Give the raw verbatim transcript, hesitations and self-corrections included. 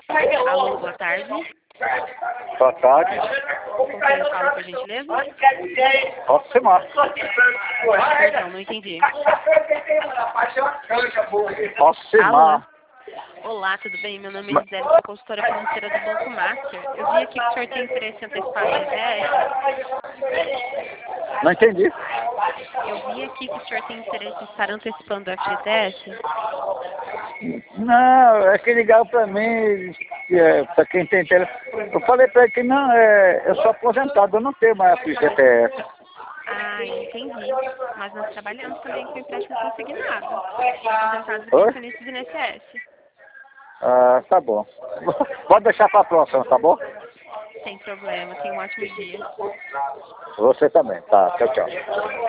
Alô, boa tarde. Boa tarde. Com quem eu falo, por gentileza? Posso ser Márcio. Perdão, não entendi. Posso ser Alô? Márcio. Olá, tudo bem? Meu nome é Gisele, sou consultora financeira do Banco Master. Eu vi aqui que o senhor tem interesse em antecipar a G T S. Não entendi. Eu vi aqui que o senhor tem interesse em estar antecipando o F G T S. Não, é que ligaram pra mim, é, pra quem tem telefone. Eu falei pra ele que não, é, eu sou aposentado, eu não tenho mais G T S. Ah, entendi. Mas nós trabalhamos também com empréstimo consignado. Aposentados e Oi? pensionistas do I N S S. Ah, tá bom. Pode deixar pra próxima, tá bom? Sem problema. Tenha um ótimo dia. Você também, tá. Tchau, tchau.